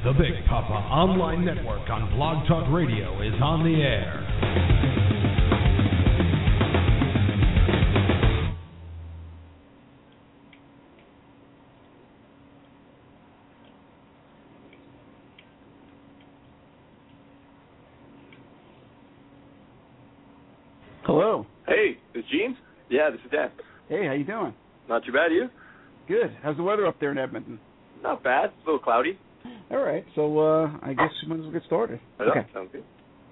The Big Papa Online Network on Blog Talk Radio is on the air. Hello. Hey, this is Gene? Yeah, this is Dan. Hey, how you doing? Not too bad, you? Good. How's the weather up there in Edmonton? Not bad. It's a little cloudy. All right. So I guess we might as well get started. Okay. Sounds good.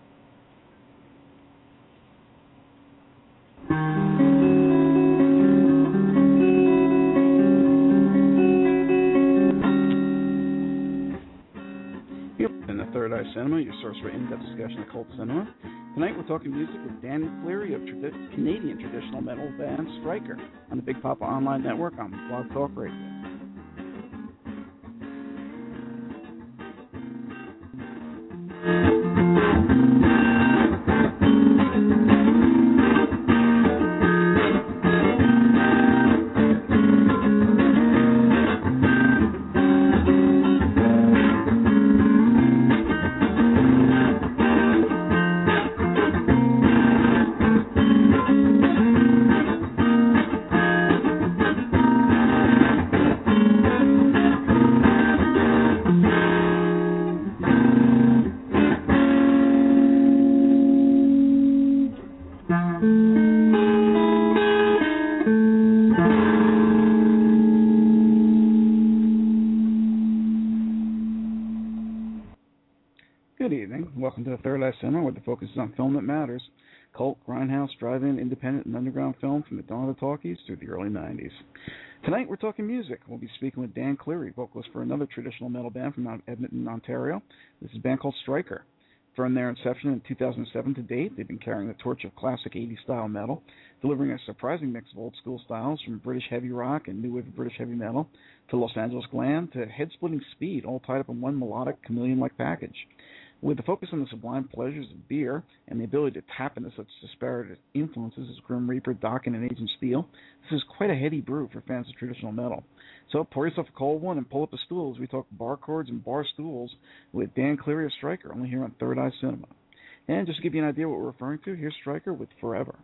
In the Third Eye Cinema, your source for in-depth discussion of cult cinema. Tonight we're talking music with Dan Cleary of Canadian traditional metal band Striker on the Big Papa Online Network on Blog Talk Radio. Welcome to the Third Eye Cinema, where the focus is on film that matters. Cult, grindhouse, drive-in, independent, and underground film from the dawn of the talkies through the early 90s. Tonight we're talking music. We'll be speaking with Dan Cleary, vocalist for another traditional metal band from Edmonton, Ontario. This is a band called Striker. From their inception in 2007 to date, they've been carrying the torch of classic 80s style metal, delivering a surprising mix of old school styles from British heavy rock and new wave of British heavy metal to Los Angeles glam to head-splitting speed, all tied up in one melodic, chameleon-like package. With the focus on the sublime pleasures of beer and the ability to tap into such disparate influences as Grim Reaper, Dokken, and Agent Steel, this is quite a heady brew for fans of traditional metal. So pour yourself a cold one and pull up a stool as we talk bar chords and bar stools with Dan Cleary of Striker, only here on Third Eye Cinema. And just to give you an idea what we're referring to, here's Striker with Forever.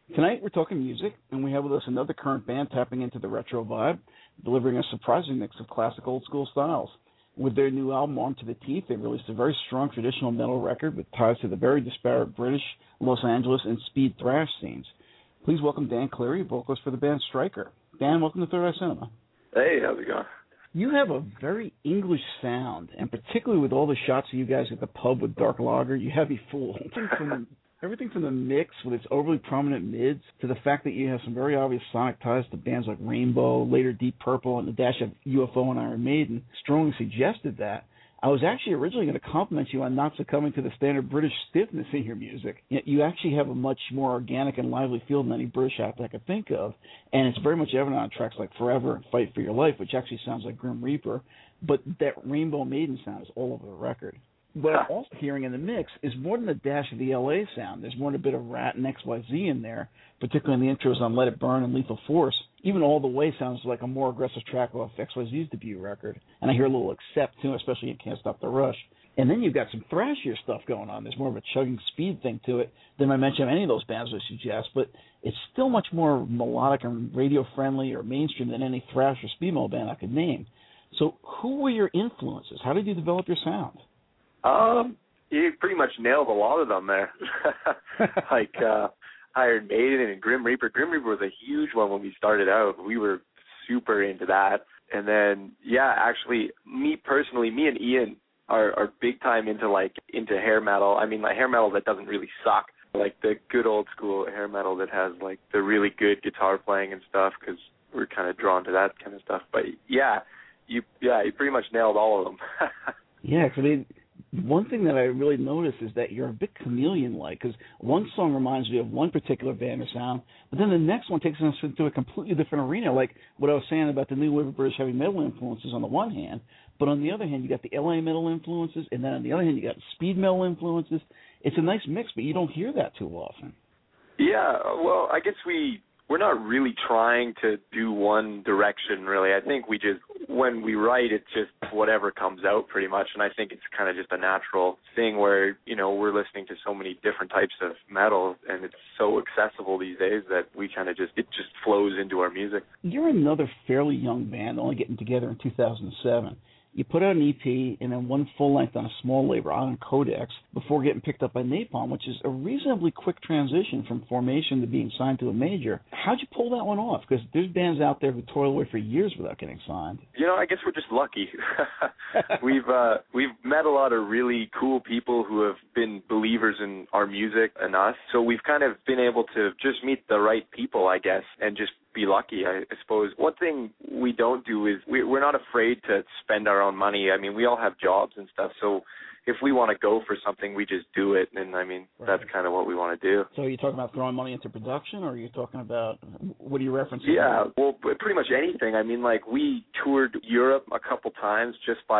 Tonight we're talking music, and we have with us another current band tapping into the retro vibe, delivering a surprising mix of classic old-school styles. With their new album, Armed to the Teeth, they released a very strong traditional metal record with ties to the very disparate British, Los Angeles, and speed thrash scenes. Please welcome Dan Cleary, vocalist for the band Striker. Dan, welcome to Third Eye Cinema. Hey, how's it going? You have a very English sound, and particularly with all the shots of you guys at the pub with Dark Lager, you have me fooled. Everything from the mix with its overly prominent mids to the fact that you have some very obvious sonic ties to bands like Rainbow, later Deep Purple, and a dash of UFO and Iron Maiden strongly suggested that. I was actually originally going to compliment you on not succumbing to the standard British stiffness in your music. Yet you actually have a much more organic and lively feel than any British act I could think of, and it's very much evident on tracks like Forever and Fight for Your Life, which actually sounds like Grim Reaper, but that Rainbow Maiden sound is all over the record. What I'm also hearing in the mix is more than a dash of the LA sound. There's more than a bit of Rat and XYZ in there, particularly in the intros on Let It Burn and Lethal Force. Even All the Way sounds like a more aggressive track off XYZ's debut record. And I hear a little Accept, too, especially in Can't Stop the Rush. And then you've got some thrashier stuff going on. There's more of a chugging speed thing to it than I mentioned any of those bands would suggest, but it's still much more melodic and radio-friendly or mainstream than any thrash or speed metal band I could name. So who were your influences? How did you develop your sound? You pretty much nailed a lot of them there. Like Iron Maiden and Grim Reaper. Grim Reaper was a huge one when we started out. We were super into that. And then, yeah, actually, me and Ian are big time into hair metal. I mean, like hair metal that doesn't really suck. Like the good old school hair metal that has like the really good guitar playing and stuff, because we're kind of drawn to that kind of stuff. But yeah, you pretty much nailed all of them. Yeah, because I mean, one thing that I really noticed is that you're a bit chameleon-like, because one song reminds me of one particular band or sound, but then the next one takes us into a completely different arena, like what I was saying about the new wave of British heavy metal influences on the one hand, but on the other hand, you got the LA metal influences, and then on the other hand, you got the speed metal influences. It's a nice mix, but you don't hear that too often. Yeah, well, I guess we're not really trying to do one direction, really. I think when we write, it's just whatever comes out pretty much, and I think it's kind of just a natural thing where, we're listening to so many different types of metal, and it's so accessible these days that we kind of it just flows into our music. You're another fairly young band, only getting together in 2007. You put out an EP and then one full length on a small label on Codex before getting picked up by Napalm, which is a reasonably quick transition from formation to being signed to a major. How'd you pull that one off? Because there's bands out there who toil away for years without getting signed. I guess we're just lucky. We've met a lot of really cool people who have been believers in our music and us. So we've kind of been able to just meet the right people, I guess, and just be lucky, I suppose. One thing we don't do is we're not afraid to spend our own money. I mean, we all have jobs and stuff, so if we want to go for something, we just do it, and I mean, That's kind of what we want to do. So are you talking about throwing money into production, or are you talking about, what are you referencing? Yeah, well, pretty much anything. I mean, like, we toured Europe a couple times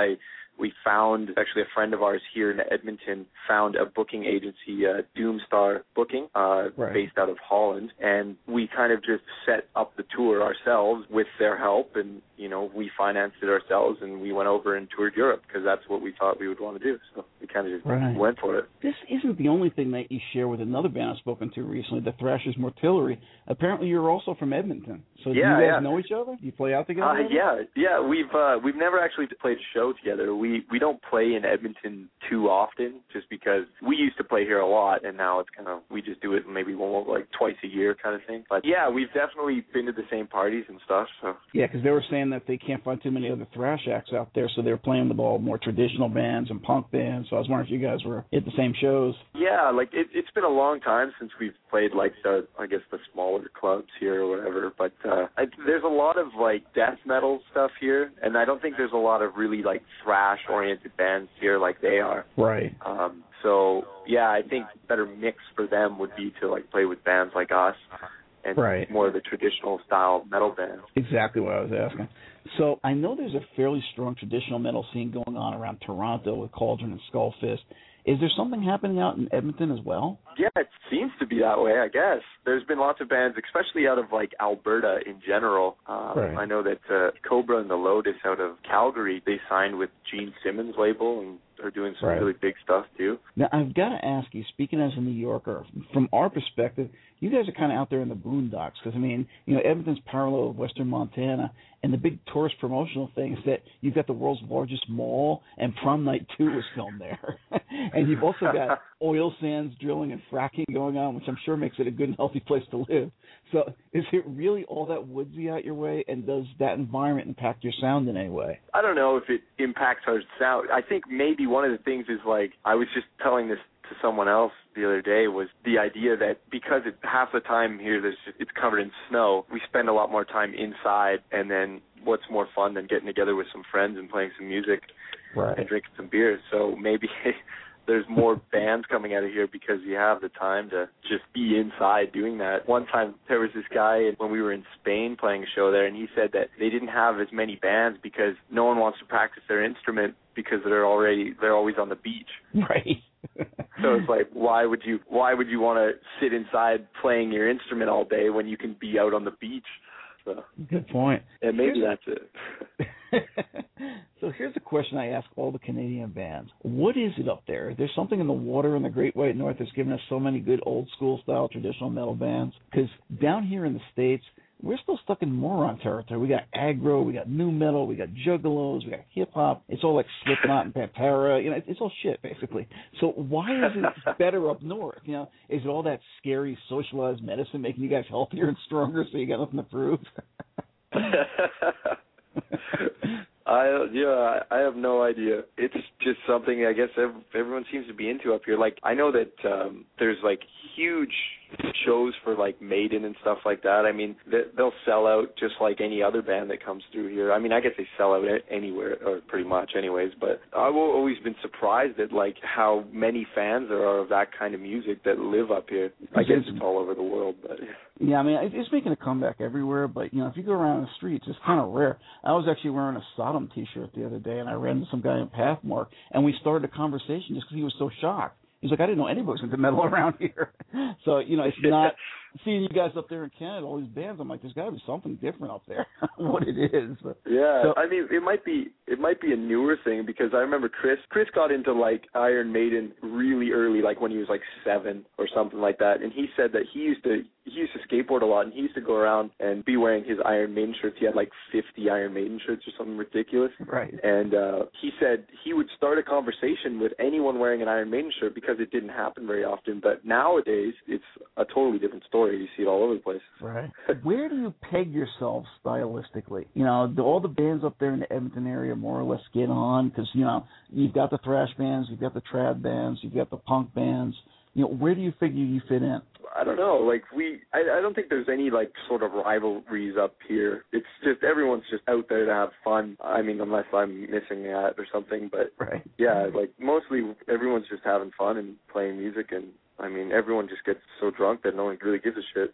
we found, actually a friend of ours here in Edmonton found a booking agency, Doomstar Booking, based out of Holland, and we kind of just set up the tour ourselves with their help, and, we financed it ourselves, and we went over and toured Europe, because that's what we thought we would want to do, so we kind of just went for it. This isn't the only thing that you share with another band I've spoken to recently, the Thrashers Mortillery. Apparently you're also from Edmonton, so do you guys know each other? Do you play out together? Yeah, we've never actually played a show together. We don't play in Edmonton too often, just because we used to play here a lot, and now it's kind of, we just do it maybe twice a year kind of thing. But yeah, we've definitely been to the same parties and stuff. So yeah, because they were saying that they can't find too many other thrash acts out there, so they're playing with all more traditional bands and punk bands. So I was wondering if you guys were at the same shows. Yeah, like it's been a long time since we've played the smaller clubs here or whatever. But there's a lot of death metal stuff here, and I don't think there's a lot of really thrash oriented bands here like they are. Right. So yeah, I think better mix for them would be to play with bands like us and more of the traditional style metal bands. Exactly what I was asking. So I know there's a fairly strong traditional metal scene going on around Toronto with Cauldron and Skullfist. Is there something happening out in Edmonton as well? Yeah, it seems to be that way, I guess. There's been lots of bands, especially out of Alberta in general. I know that Cobra and the Lotus out of Calgary, they signed with Gene Simmons' label and are doing some really big stuff too. Now, I've got to ask you, speaking as a New Yorker, from our perspective, you guys are kind of out there in the boondocks because, I mean, Edmonton's parallel with Western Montana, and the big tourist promotional thing is that you've got the world's largest mall, and Prom Night 2 was filmed there. And you've also got oil sands drilling and fracking going on, which I'm sure makes it a good and healthy place to live. So is it really all that woodsy out your way, and does that environment impact your sound in any way? I don't know if it impacts our sound. I think maybe one of the things is, like, I was just telling this to someone else the other day, was the idea that because half the time here it's covered in snow, we spend a lot more time inside, and then what's more fun than getting together with some friends and playing some music and drinking some beers. So maybe there's more bands coming out of here because you have the time to just be inside doing that. One time there was this guy when we were in Spain playing a show there, and he said that they didn't have as many bands because no one wants to practice their instrument because they're always on the beach. Right. So it's like, why would you want to sit inside playing your instrument all day when you can be out on the beach? So, good point. And maybe that's it. So here's a question I ask all the Canadian bands. What is it up there? There's something in the water in the Great White North that's given us so many good old school style traditional metal bands. Because down here in the States, we're still stuck in moron territory. We got aggro, we got new metal, we got juggalos, we got hip hop. It's all like Slipknot and Pantera. It's all shit basically. So why is it better up north? Is it all that scary socialized medicine making you guys healthier and stronger so you got nothing to prove? I have no idea. It's just something I guess everyone seems to be into up here. Like, I know that there's like huge shows for like Maiden and stuff like that. I mean, they'll sell out just like any other band that comes through here. I mean, I guess they sell out anywhere, or pretty much anyways, but I've always been surprised at like how many fans there are of that kind of music that live up here. I guess it's all over the world, but yeah, I mean, it's making a comeback everywhere, but if you go around the streets, it's kind of rare. I was actually wearing a Sodom t-shirt the other day, and I ran into some guy in Pathmark, and we started a conversation just because he was so shocked. He's like, I didn't know anybody was into metal around here. So, it's not seeing you guys up there in Canada, all these bands. I'm like, there's got to be something different up there. What it is. But, yeah, so, I mean, it might be a newer thing because I remember Chris got into like Iron Maiden really early, like when he was like 7 or something like that. And he said that he used to skateboard a lot, and he used to go around and be wearing his Iron Maiden shirts. He had like 50 Iron Maiden shirts or something ridiculous. Right. And he said he would start a conversation with anyone wearing an Iron Maiden shirt because it didn't happen very often. But nowadays, it's a totally different story. You see it all over the place. Right. Where do you peg yourself stylistically? All the bands up there in the Edmonton area more or less get on because, you've got the thrash bands, you've got the trad bands, you've got the punk bands. Where do you figure you fit in? I don't know. Like I don't think there's any like sort of rivalries up here. It's just everyone's just out there to have fun. I mean, unless I'm missing that or something. But right. Yeah, like mostly everyone's just having fun and playing music, and I mean, everyone just gets so drunk that no one really gives a shit.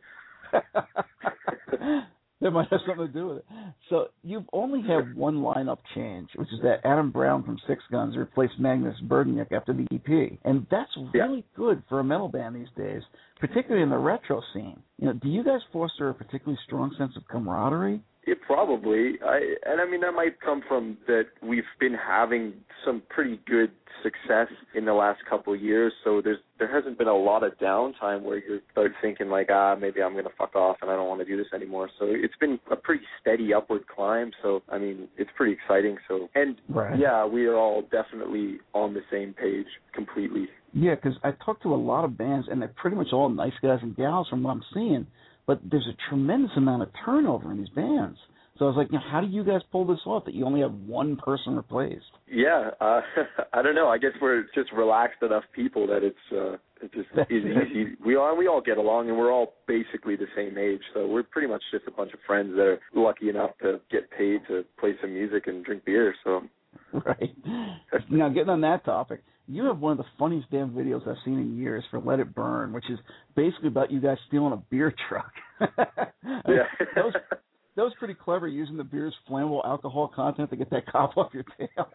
That might have something to do with it. So you've only had one lineup change, which is that Adam Brown from Six Guns replaced Magnus Burgnick after the EP. And that's really good for a metal band these days, particularly in the retro scene. Do you guys foster a particularly strong sense of camaraderie? It probably. I mean, that might come from that we've been having some pretty good success in the last couple of years, so there hasn't been a lot of downtime where you start thinking like, maybe I'm going to fuck off and I don't want to do this anymore. So it's been a pretty steady upward climb, so, I mean, it's pretty exciting. So, and, yeah, we are all definitely on the same page completely. Yeah, because I talked to a lot of bands, and they're pretty much all nice guys and gals from what I'm seeing, but there's a tremendous amount of turnover in these bands. So I was like, how do you guys pull this off that you only have one person replaced? Yeah, I don't know. I guess we're just relaxed enough people that it just is easy. We all get along, and we're all basically the same age. So we're pretty much just a bunch of friends that are lucky enough to get paid to play some music and drink beer. So right. Now, getting on that topic, you have one of the funniest damn videos I've seen in years for Let It Burn, which is basically about you guys stealing a beer truck. Yeah. That was pretty clever, using the beer's flammable alcohol content to get that cop off your tail.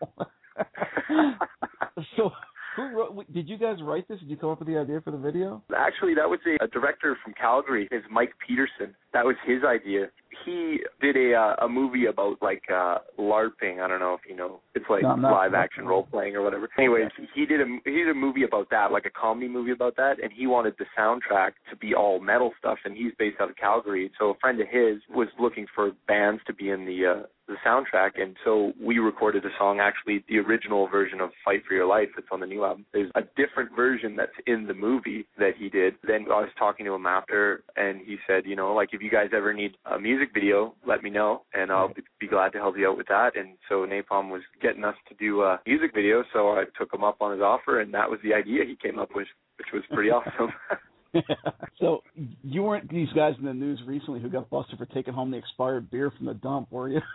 So, did you guys write this? Did you come up with the idea for the video? Actually, that was a director from Calgary. His Mike Peterson. That was his idea. he did a movie about like LARPing. I don't know if you know. It's like live action role playing or whatever. Anyways, he did a movie about that, like a comedy movie about that, and he wanted the soundtrack to be all metal stuff. And he's based out of Calgary, so a friend of his was looking for bands to be in the soundtrack, and so we recorded a song, actually the original version of Fight for Your Life. It's on the new album. There's a different version that's in the movie that he did. Then I was talking to him after, and he said, you know, like, if you guys ever need a music video, let me know, and I'll be glad to help you out with that. And so Napalm was getting us to do a music video, so I took him up on his offer, and that was the idea he came up with, which was pretty awesome. So you weren't these guys in the news recently who got busted for taking home the expired beer from the dump, were you?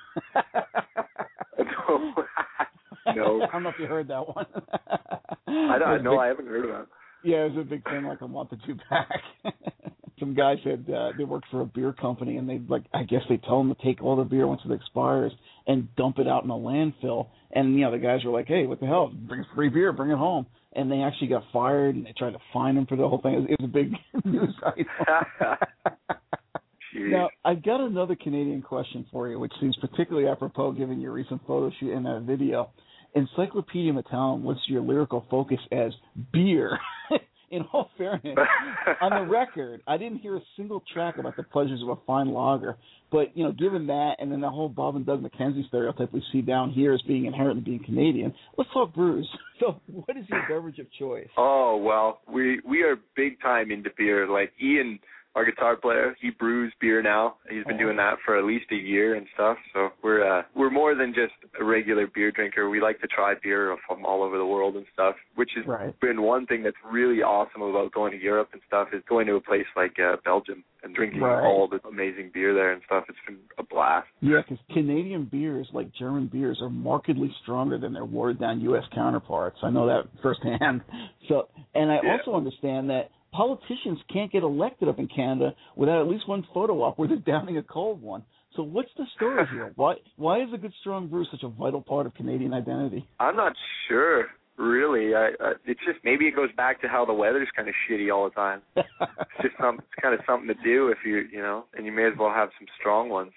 No. I don't know if you heard that one. I haven't heard of it. Yeah, it was a big thing like a month or two back. Some guy said they worked for a beer company, and I guess they told them to take all the beer once it expires and dump it out in a landfill. And, the guys were like, hey, what the hell? Bring free beer, bring it home. And they actually got fired, and they tried to fine them for the whole thing. It was a big news item. Now, I've got another Canadian question for you, which seems particularly apropos given your recent photo shoot and that video. Encyclopedia Metallum lists your lyrical focus as beer. In all fairness, on the record, I didn't hear a single track about the pleasures of a fine lager. But, given that and then the whole Bob and Doug McKenzie stereotype we see down here as being inherent in being Canadian, let's talk brews. So what is your beverage of choice? Oh, well, we are big time into beer. Like Ian, our guitar player, he brews beer now. He's been doing that for at least a year and stuff. So we're more than just a regular beer drinker. We like to try beer from all over the world and stuff, which has been one thing that's really awesome about going to Europe and stuff, is going to a place like Belgium and drinking all the amazing beer there and stuff. It's been a blast. Yeah, because Canadian beers, like German beers, are markedly stronger than their watered-down U.S. counterparts. I know that firsthand. So, and I also understand that politicians can't get elected up in Canada without at least one photo op where they're downing a cold one. So what's the story here? Why is a good strong brew such a vital part of Canadian identity? I'm not sure, really. It's just, maybe it goes back to how the weather's kind of shitty all the time. It's just it's kind of something to do if and you may as well have some strong ones.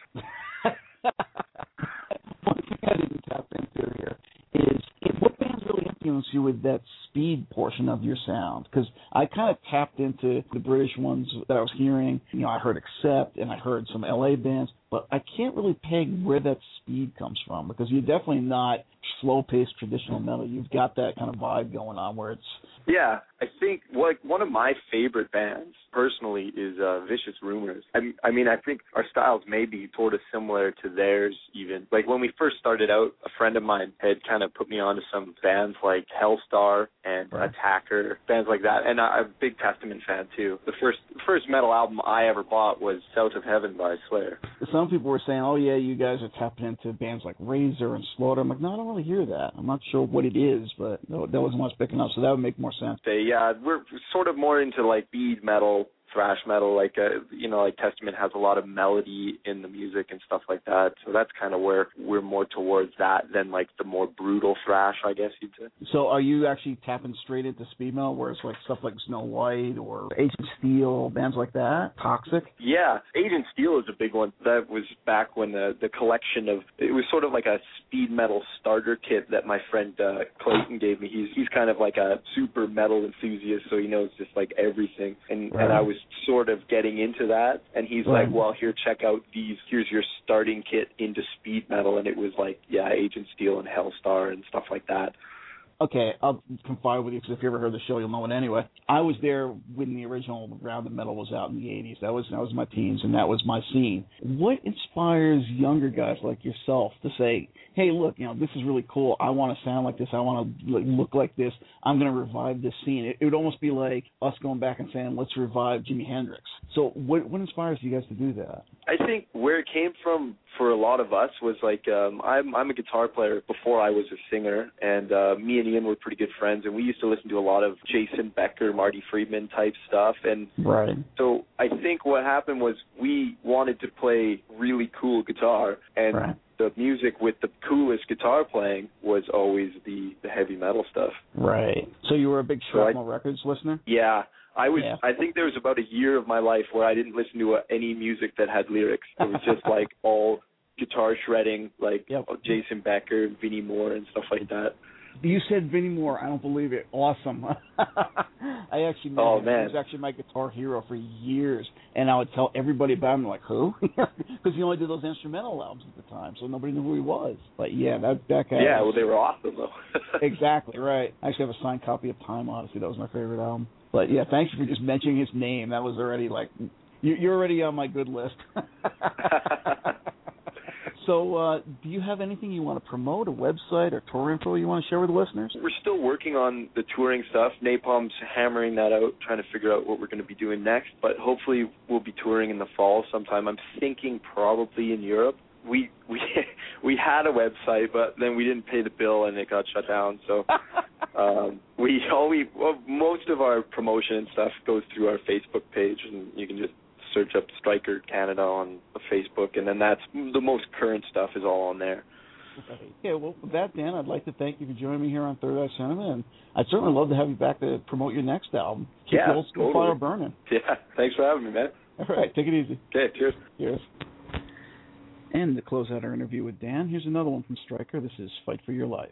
One thing I didn't tap into here is what bands really influenced you with that speed portion of your sound? Because I kind of tapped into the British ones that I was hearing. I heard Accept and I heard some LA bands, but I can't really peg where that speed comes from, because you're definitely not slow-paced traditional metal. You've got that kind of vibe going on where it's... Yeah, I think one of my favorite bands personally is Vicious Rumors. I mean, I think our styles may be sort of similar to theirs even. Like when we first started out, a friend of mine had kind of put me onto some bands like Hellstar and Attacker, bands like that. And I'm a big Testament fan too. The first metal album I ever bought was South of Heaven by Slayer. Some people were saying, oh yeah, you guys are tapping into bands like Razor and Slaughter. I'm like, no, I don't really hear that. I'm not sure what it is, but that wasn't what I was picking up, so that would make more sense. Yeah, we're sort of more into like beat metal, thrash metal, like like Testament has a lot of melody in the music and stuff like that. So that's kind of where we're more towards that than like the more brutal thrash, I guess you'd say. So are you actually tapping straight into speed metal, where it's like stuff like Snow White or Agent Steel, bands like that? Toxic? Yeah, Agent Steel is a big one. That was back when the collection of, it was sort of like a speed metal starter kit that my friend Clayton gave me. He's kind of like a super metal enthusiast, so he knows just like everything. And I was sort of getting into that, and he's like, well, here, check out these, here's your starting kit into speed metal. And it was like, Agent Steel and Hellstar and stuff like that. Okay, I'll confide with you, because if you ever heard the show, you'll know it anyway. I was there when the original Round of Metal was out in the 80s. That was my teens, and that was my scene. What inspires younger guys like yourself to say, hey, look, this is really cool. I want to sound like this. I want to look like this. I'm going to revive this scene. It would almost be like us going back and saying, let's revive Jimi Hendrix. So what inspires you guys to do that? I think where it came from for a lot of us was like, I'm a guitar player before I was a singer, and me and Ian were pretty good friends, and we used to listen to a lot of Jason Becker, Marty Friedman type stuff. And so I think what happened was we wanted to play really cool guitar, and the music with the coolest guitar playing was always the heavy metal stuff. Right. So you were a big Shrapnel Records listener? Yeah. I think there was about a year of my life where I didn't listen to any music that had lyrics. It was just like all guitar shredding, like Jason Becker, Vinnie Moore, and stuff like that. You said Vinnie Moore. I don't believe it. Awesome. I actually met him. Man. He was actually my guitar hero for years, and I would tell everybody about him, like, who? Because he only did those instrumental albums at the time, so nobody knew who he was. But yeah, that guy. Yeah, well, they were awesome though. Exactly right. I actually have a signed copy of Time Odyssey. That was my favorite album. But yeah, thank you for just mentioning his name. That was already like, you're already on my good list. So, do you have anything you want to promote, a website or tour info you want to share with the listeners? We're still working on the touring stuff. Napalm's hammering that out, trying to figure out what we're going to be doing next. But hopefully we'll be touring in the fall sometime. I'm thinking probably in Europe. We had a website, but then we didn't pay the bill and it got shut down. So most of our promotion and stuff goes through our Facebook page, and you can just search up Stryker Canada on Facebook, and then that's the most current stuff is all on there. Okay. Yeah, well, with that, Dan, I'd like to thank you for joining me here on Third Eye Cinema, and I'd certainly love to have you back to promote your next album. Keep the old school fire burning. Yeah, thanks for having me, man. All right, take it easy. Okay, cheers. Cheers. And to close out our interview with Dan, here's another one from Stryker. This is Fight for Your Life.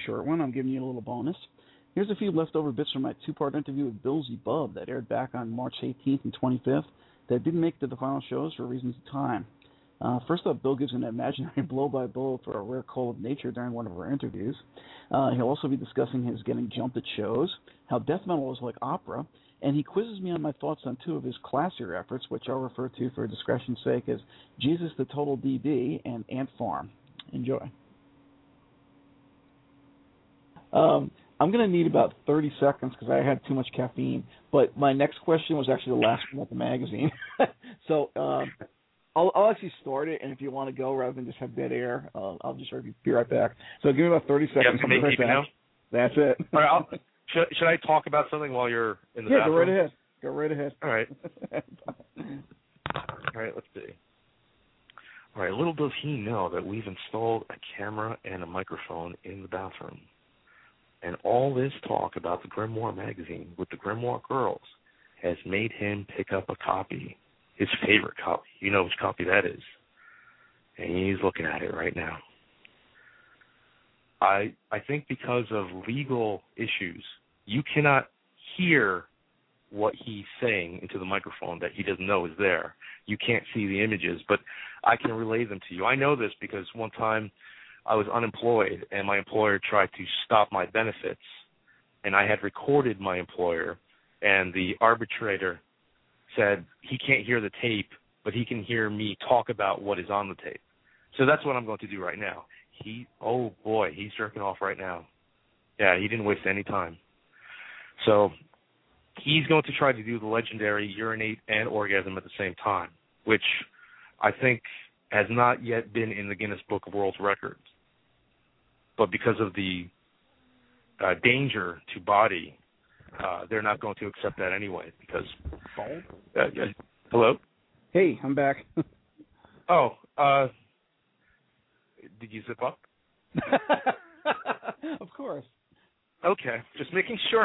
short one. I'm giving you a little bonus. Here's a few leftover bits from my two-part interview with Bill Z. Bub that aired back on March 18th and 25th that didn't make it to the final shows for reasons of time. First up, Bill gives an imaginary blow-by-blow for a rare call of nature during one of our interviews. He'll also be discussing his getting jumped at shows, how death metal is like opera, and he quizzes me on my thoughts on two of his classier efforts, which I'll refer to for discretion's sake as Jesus the Total DB and Ant Farm. Enjoy. I'm going to need about 30 seconds because I had too much caffeine, but my next question was actually the last one at the magazine. So I'll actually start it, and if you want to go rather than just have dead air, I'll just be right back. So give me about 30 seconds. Yeah, that's it. All right, should I talk about something while you're in the bathroom? Go right ahead. All right. All right, let's see. All right, little does he know that we've installed a camera and a microphone in the bathroom. And all this talk about the Grimoire magazine with the Grimoire girls has made him pick up a copy, his favorite copy. You know which copy that is. And he's looking at it right now. I think because of legal issues, you cannot hear what he's saying into the microphone that he doesn't know is there. You can't see the images, but I can relay them to you. I know this because one time I was unemployed, and my employer tried to stop my benefits, and I had recorded my employer, and the arbitrator said he can't hear the tape, but he can hear me talk about what is on the tape. So that's what I'm going to do right now. Oh boy, he's jerking off right now. Yeah, he didn't waste any time. So he's going to try to do the legendary urinate and orgasm at the same time, which I think has not yet been in the Guinness Book of World Records. But because of the danger to body, they're not going to accept that anyway. Because hello? Hey, I'm back. Did you zip up? Of course. Okay, just making sure.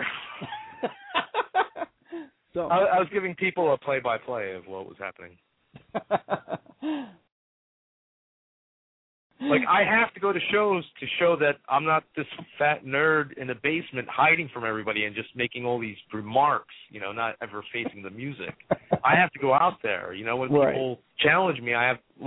So I was giving people a play-by-play of what was happening. Like, I have to go to shows to show that I'm not this fat nerd in the basement hiding from everybody and just making all these remarks, not ever facing the music. I have to go out there. When people challenge me,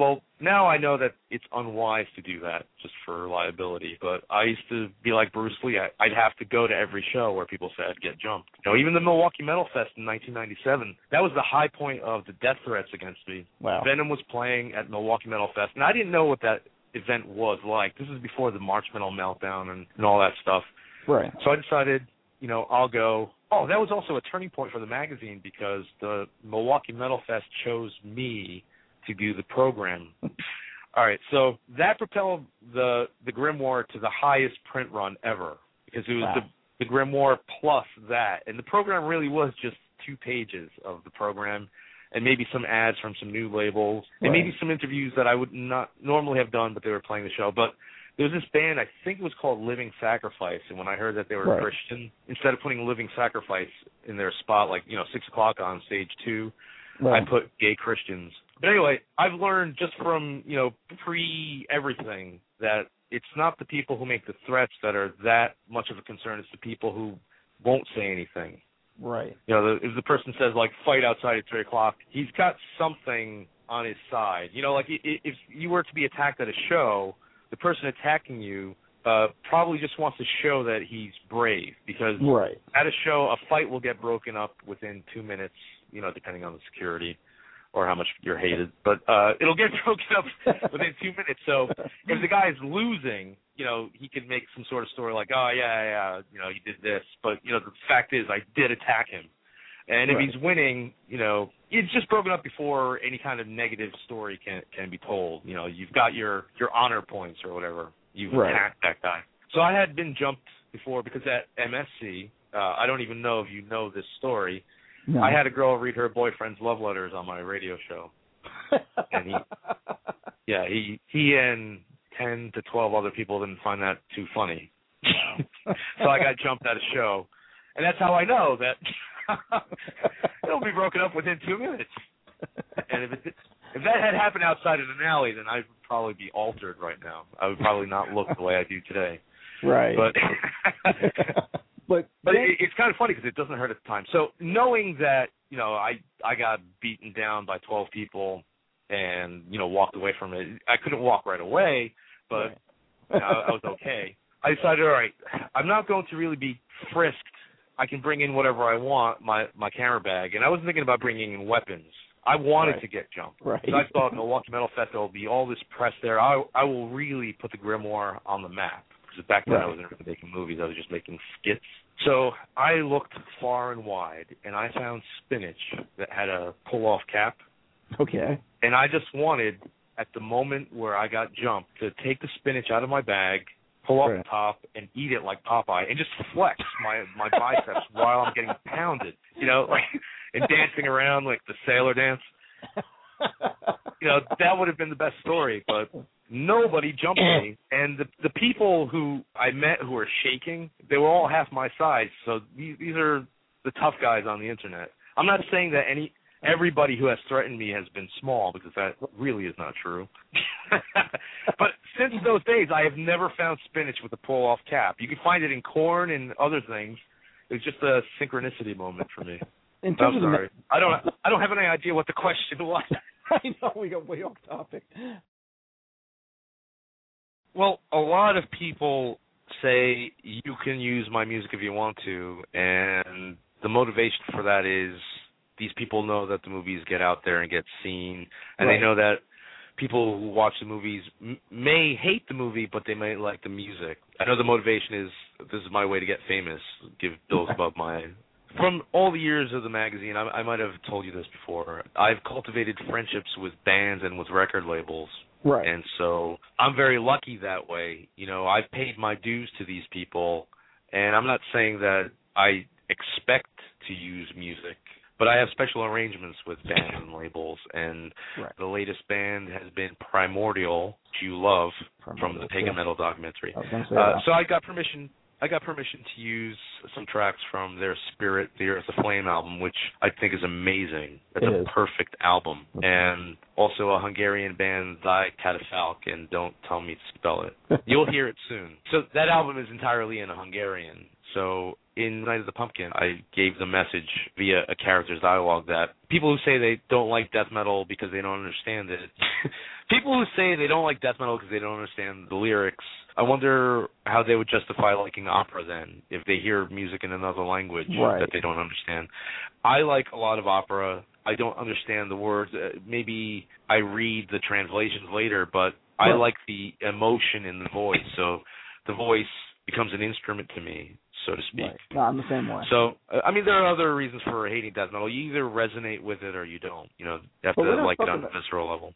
now I know that it's unwise to do that just for liability. But I used to be like Bruce Lee. I'd have to go to every show where people said I'd get jumped. Even the Milwaukee Metal Fest in 1997, that was the high point of the death threats against me. Wow. Venom was playing at Milwaukee Metal Fest, and I didn't know what that event was like. This was before the March Metal Meltdown and all that stuff. Right. So I decided, I'll go. Oh, that was also a turning point for the magazine because the Milwaukee Metal Fest chose me to do the program. All right, so that propelled the Grimoire to the highest print run ever because it was the Grimoire plus that. And the program really was just 2 pages of the program and maybe some ads from some new labels and maybe some interviews that I would not normally have done, but they were playing the show. But there was this band, I think it was called Living Sacrifice, and when I heard that they were Christian, instead of putting Living Sacrifice in their spot, 6 o'clock on stage 2, I put Gay Christians. But anyway, I've learned just from, pre-everything that it's not the people who make the threats that are that much of a concern. It's the people who won't say anything. Right. If the person says, fight outside at 3 o'clock, he's got something on his side. If you were to be attacked at a show, the person attacking you probably just wants to show that he's brave because at a show, a fight will get broken up within 2 minutes, depending on the security or how much you're hated. But it'll get broken up within 2 minutes. So if the guy's losing, he could make some sort of story like, oh, yeah, he did this. But, the fact is I did attack him. And if he's winning, it's just broken up before any kind of negative story can be told. You've got your honor points or whatever. You've attacked that guy. So I had been jumped before because at MSC, I don't even know if you know this story, I had a girl read her boyfriend's love letters on my radio show. And he and 10 to 12 other people didn't find that too funny. So I got jumped at a show. And that's how I know that it'll be broken up within 2 minutes. And if that had happened outside of an alley, then I'd probably be altered right now. I would probably not look the way I do today. Right. But it's kind of funny because it doesn't hurt at the time. So knowing that, I got beaten down by 12 people and, walked away from it. I couldn't walk right away, but I was okay. I decided, all right, I'm not going to really be frisked. I can bring in whatever I want, my camera bag. And I wasn't thinking about bringing in weapons. I wanted to get jumped. Right. So I thought Milwaukee Metal Fest, there will be all this press there. I will really put the Grimoire on the map. Because back then I wasn't really making movies. I was just making skits. So I looked far and wide, and I found spinach that had a pull-off cap. Okay. And I just wanted, at the moment where I got jumped, to take the spinach out of my bag, pull off the top, and eat it like Popeye, and just flex my biceps while I'm getting pounded, and dancing around like the sailor dance. That would have been the best story, but nobody jumped me. And the people who I met who were shaking, they were all half my size. So these are the tough guys on the internet. I'm not saying that everybody who has threatened me has been small, because that really is not true. But since those days, I have never found spinach with a pull-off cap. You can find it in corn and other things. It's just a synchronicity moment for me. I'm sorry. I don't have any idea what the question was. I know, we got way off topic. Well, a lot of people say you can use my music if you want to, and the motivation for that is these people know that the movies get out there and get seen, and they know that people who watch the movies may hate the movie, but they may like the music. I know the motivation is, this is my way to get famous, give bills above my... From all the years of the magazine, I might have told you this before, I've cultivated friendships with bands and with record labels. Right. And so I'm very lucky that way. I've paid my dues to these people, and I'm not saying that I expect to use music, but I have special arrangements with bands and labels, and the latest band has been Primordial, which you love, from the Pagan Metal documentary. So I got permission to use some tracks from their Spirit, the Earth Aflame album, which I think is amazing. It's a perfect album. And also a Hungarian band, Thy Catafalque, and don't tell me to spell it. You'll hear it soon. So that album is entirely in Hungarian. So in Night of the Pumpkin, I gave the message via a character's dialogue that people who say they don't like death metal because they don't understand it, people who say they don't like death metal because they don't understand the lyrics, I wonder how they would justify liking opera then, if they hear music in another language that they don't understand. I like a lot of opera. I don't understand the words. Maybe I read the translations later, but I like the emotion in the voice. So the voice becomes an instrument to me, so to speak. Right. No, I'm the same way. So, there are other reasons for hating death metal. You either resonate with it or you don't. You have to like it on a visceral level.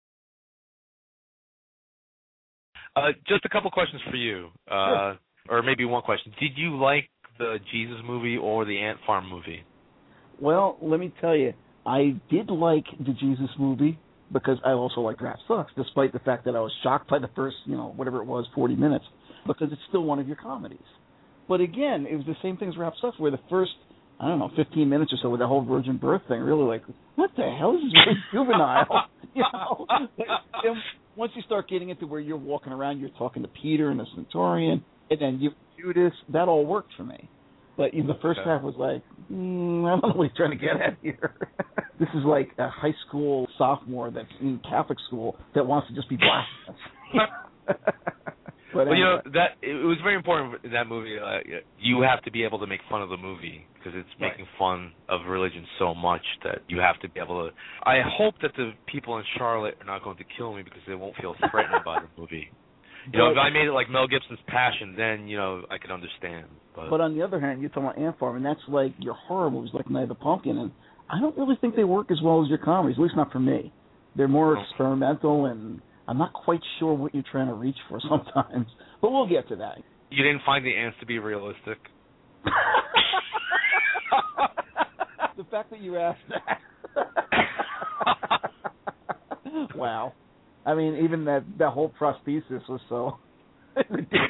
Just a couple questions for you, or maybe one question. Did you like the Jesus movie or the Ant Farm movie? Well, let me tell you, I did like the Jesus movie because I also like Rap Sucks, despite the fact that I was shocked by the first, 40 minutes, because it's still one of your comedies. But again, it was the same thing as Rap Sucks, where the first, 15 minutes or so with the whole virgin birth thing, really like, what the hell? This is really juvenile. Once you start getting into where you're walking around, you're talking to Peter and the Centurion, and then you Judas, that all worked for me. But the first half was like, I don't know what he's trying to get at here. This is like a high school sophomore that's in Catholic school that wants to just be blasphemous. But anyway. It was very important in that movie. You have to be able to make fun of the movie because it's making fun of religion so much that you have to be able to. I hope that the people in Charlotte are not going to kill me because they won't feel threatened by the movie. If I made it like Mel Gibson's Passion, then I could understand. But on the other hand, you're talking about Ant Farm, and that's like your horror movies, like Night of the Pumpkin, and I don't really think they work as well as your comedies. At least not for me. They're more experimental, and I'm not quite sure what you're trying to reach for sometimes, but we'll get to that. You didn't find the ants to be realistic? The fact that you asked that. Wow. Even that whole prosthesis was so ridiculous.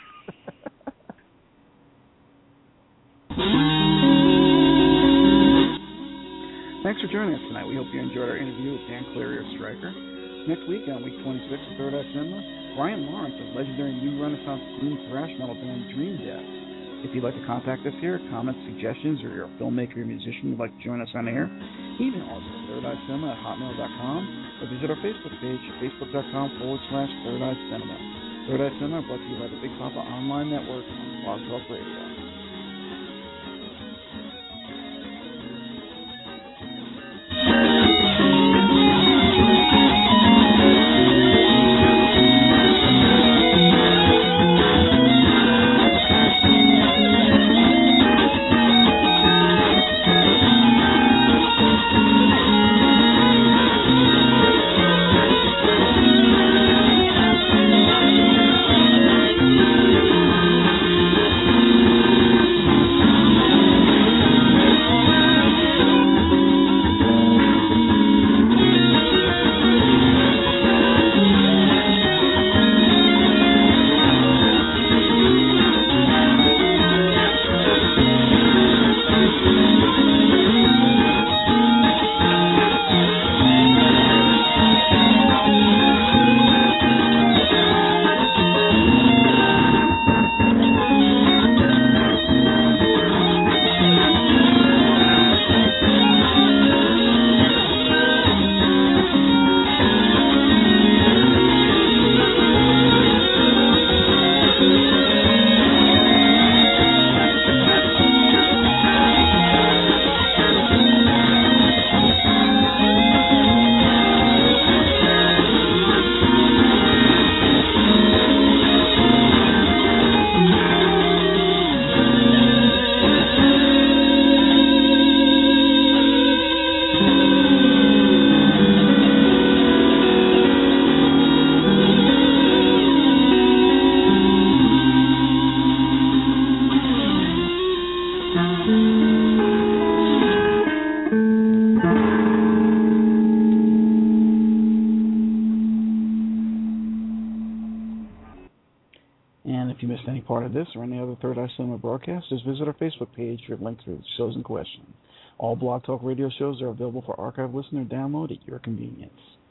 Thanks for joining us tonight. We hope you enjoyed our interview with Dan Clary of Stryker. Next week, on week 26 of Third Eye Cinema, Brian Lawrence of legendary new Renaissance doom thrash metal band Dream Death. If you'd like to contact us here, comments, suggestions, or you're a filmmaker or musician who'd like to join us on air, email us at thirdeyecinema@hotmail.com or visit our Facebook page, facebook.com/thirdeye cinema. Third Eye Cinema brought to you by the Big Papa Online Network on Blog Talk Radio. Any part of this or any other Third Eye Cinema broadcast, just visit our Facebook page for links to the shows in question. All Blog Talk Radio shows are available for archive listener download at your convenience.